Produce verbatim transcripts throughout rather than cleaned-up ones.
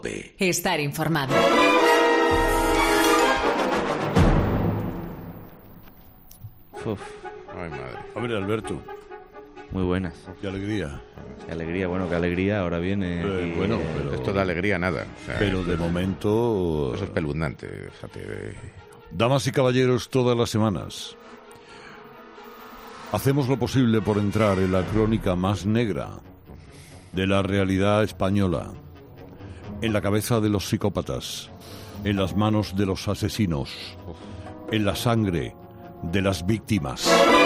Estar informado. Uf, Ay, madre. A ver, Alberto, muy buenas. qué alegría. Qué alegría, bueno, qué alegría, ahora viene. Eh, y- bueno, pero, Esto da alegría nada. O sea, pero de momento... Eso es peludante. Fíjate. de- Damas y caballeros, todas las semanas hacemos lo posible por entrar en la crónica más negra de la realidad española, en la cabeza de los psicópatas, en las manos de los asesinos, en la sangre de las víctimas.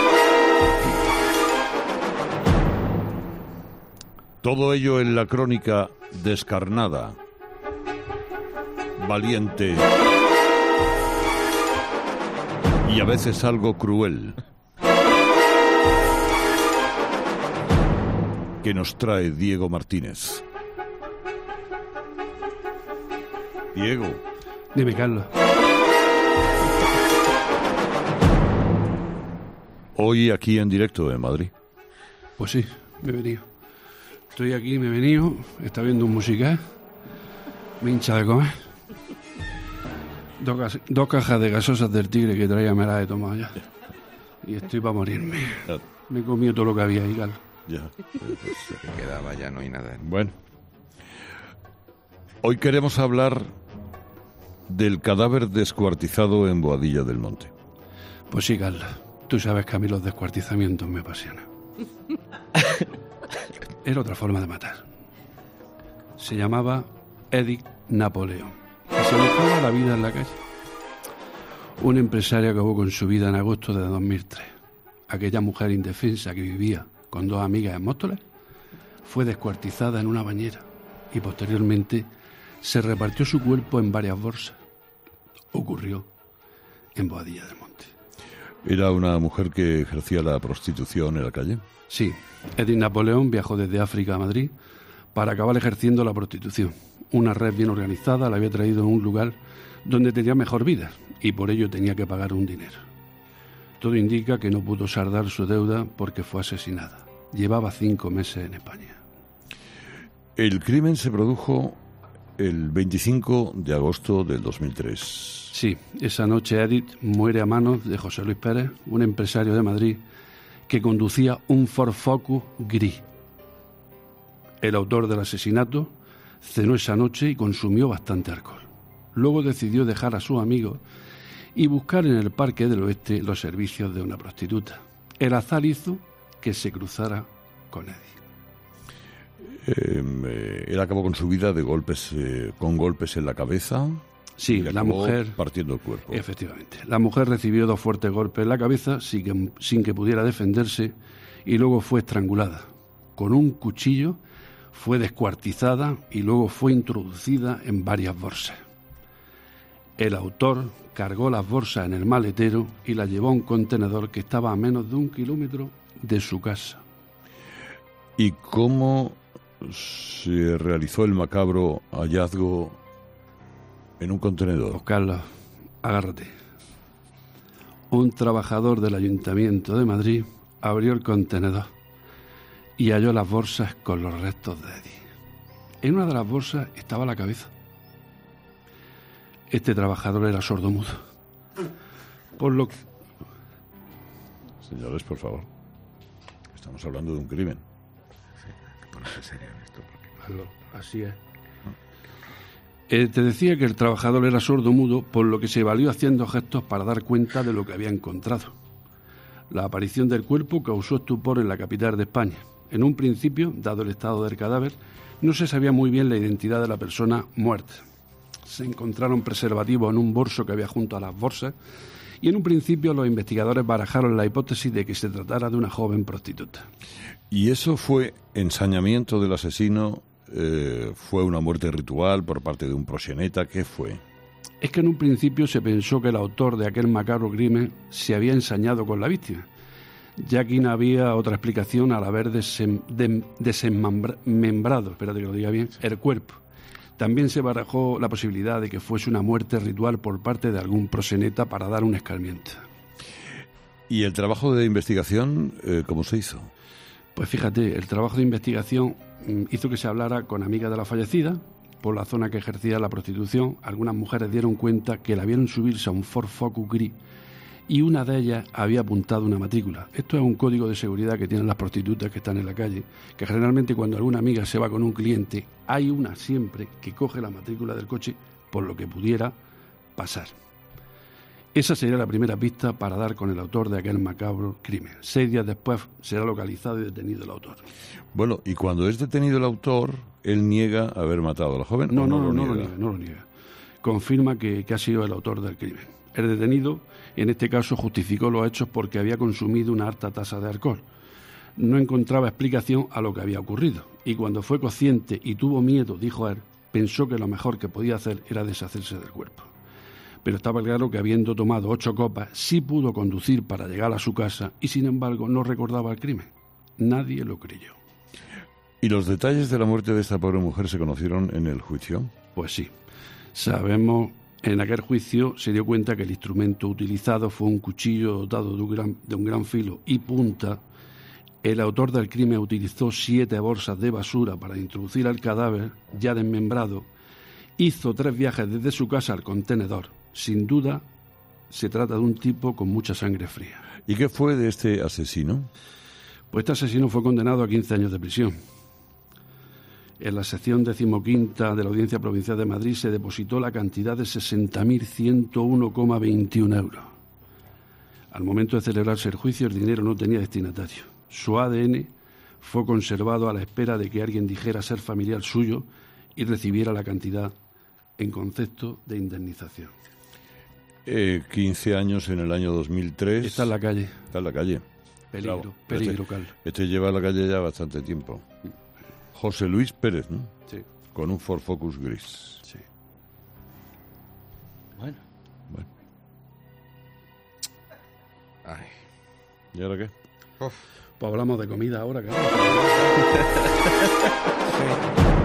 Todo ello en la crónica descarnada, valiente y a veces algo cruel que nos trae Diego Martínez. Diego, Dime, Carlos. hoy aquí en directo en Madrid. Pues sí, me he venido. Estoy aquí, me he venido, está viendo un musical, me hincha de comer. Dos, gas- dos cajas de gasosas del Tigre que traía me las he tomado ya. Y estoy para morirme. Ya, Me he comido todo lo que había ahí, Carlos. ya. Eh, pues, que quedaba ya, no hay nada. Bueno, hoy queremos hablar del cadáver descuartizado en Boadilla del Monte. Pues sí, Carlos. Tú sabes que a mí los descuartizamientos me apasionan. Era otra forma de matar. Se llamaba Edith Napoleón. Y se buscaba la vida en la calle. Un empresario acabó con su vida en agosto de dos mil tres. Aquella mujer indefensa que vivía con dos amigas en Móstoles fue descuartizada en una bañera y posteriormente se repartió su cuerpo en varias bolsas. Ocurrió en Boadilla del Monte. ¿Era una mujer que ejercía la prostitución en la calle? Sí, Edith Napoleón viajó desde África a Madrid para acabar ejerciendo la prostitución. Una red bien organizada la había traído a un lugar donde tenía mejor vida y por ello tenía que pagar un dinero. Todo indica que no pudo saldar su deuda porque fue asesinada. Llevaba cinco meses en España. El crimen se produjo el veinticinco de agosto del dos mil tres. Sí, esa noche Edith muere a manos de José Luis Pérez, un empresario de Madrid que conducía un Ford Focus gris. El autor del asesinato cenó esa noche y consumió bastante alcohol. Luego decidió dejar a sus amigos y buscar en el Parque del Oeste los servicios de una prostituta. El azar hizo que se cruzara con Edith. Eh, eh, él acabó con su vida de golpes, eh, con golpes en la cabeza. Sí, y la acabó mujer... partiendo el cuerpo. Efectivamente. La mujer recibió dos fuertes golpes en la cabeza sin que, sin que pudiera defenderse y luego fue estrangulada. Con un cuchillo fue descuartizada y luego fue introducida en varias bolsas. El autor cargó las bolsas en el maletero y las llevó a un contenedor que estaba a menos de un kilómetro de su casa. ¿Y cómo se realizó el macabro hallazgo en un contenedor? Pues Carlos, agárrate. Un trabajador del Ayuntamiento de Madrid abrió el contenedor y halló las bolsas con los restos de Edith. En una de las bolsas estaba la cabeza. Este trabajador era sordomudo. Por lo que... Señores, por favor. Estamos hablando de un crimen. Ponerse serio en esto. Porque... Carlos, así es. Eh, te decía que el trabajador era sordomudo, por lo que se valió haciendo gestos para dar cuenta de lo que había encontrado. La aparición del cuerpo causó estupor en la capital de España. En un principio, dado el estado del cadáver, no se sabía muy bien la identidad de la persona muerta. Se encontraron preservativos en un bolso que había junto a las bolsas y en un principio los investigadores barajaron la hipótesis de que se tratara de una joven prostituta. ¿Y eso fue ensañamiento del asesino? Eh, ¿Fue una muerte ritual por parte de un proxeneta? ¿Qué fue? Es que en un principio se pensó que el autor de aquel macabro crimen se había ensañado con la víctima, ya que no había otra explicación al haber desem, de, desmembrado, espérate que lo diga bien, el cuerpo. También se barajó la posibilidad de que fuese una muerte ritual por parte de algún proxeneta para dar un escarmiento. ¿Y el trabajo de investigación, eh, cómo se hizo? Pues fíjate, el trabajo de investigación hizo que se hablara con amigas de la fallecida, por la zona que ejercía la prostitución, algunas mujeres dieron cuenta que la vieron subirse a un Ford Focus gris y una de ellas había apuntado una matrícula. Esto es un código de seguridad que tienen las prostitutas que están en la calle, que generalmente cuando alguna amiga se va con un cliente, hay una siempre que coge la matrícula del coche por lo que pudiera pasar. Esa sería la primera pista para dar con el autor de aquel macabro crimen. Seis días después será localizado y detenido el autor. Bueno, y cuando es detenido el autor, él niega haber matado a la joven. No, ¿o no, no, lo no, niega? lo niega, no lo niega. Confirma que, que ha sido el autor del crimen. El detenido, en este caso, justificó los hechos porque había consumido una alta tasa de alcohol. No encontraba explicación a lo que había ocurrido. Y cuando fue consciente y tuvo miedo, dijo él, pensó que lo mejor que podía hacer era deshacerse del cuerpo. Pero estaba claro que habiendo tomado ocho copas, sí pudo conducir para llegar a su casa y, sin embargo, no recordaba el crimen. Nadie lo creyó. ¿Y los detalles de la muerte de esta pobre mujer se conocieron en el juicio? Pues sí. Sabemos, en aquel juicio se dio cuenta que el instrumento utilizado fue un cuchillo dotado de un gran, de un gran filo y punta. El autor del crimen utilizó siete bolsas de basura para introducir al cadáver ya desmembrado. Hizo tres viajes desde su casa al contenedor. Sin duda, se trata de un tipo con mucha sangre fría. ¿Y qué fue de este asesino? Pues este asesino fue condenado a quince años de prisión. En la sección decimoquinta de la Audiencia Provincial de Madrid se depositó la cantidad de sesenta mil ciento uno coma veintiuno euros. Al momento de celebrarse el juicio, el dinero no tenía destinatario. Su A D N fue conservado a la espera de que alguien dijera ser familiar suyo y recibiera la cantidad en concepto de indemnización. Eh, quince años en el año dos mil tres. Está en la calle. Está en la calle. Peligro, Claro. peligro, Este, Carlos. este lleva en la calle ya bastante tiempo. José Luis Pérez, ¿no? Sí, Con un Ford Focus gris. sí. Bueno. Bueno, Ay. ¿y ahora qué? Uf. Pues hablamos de comida ahora, Carlos.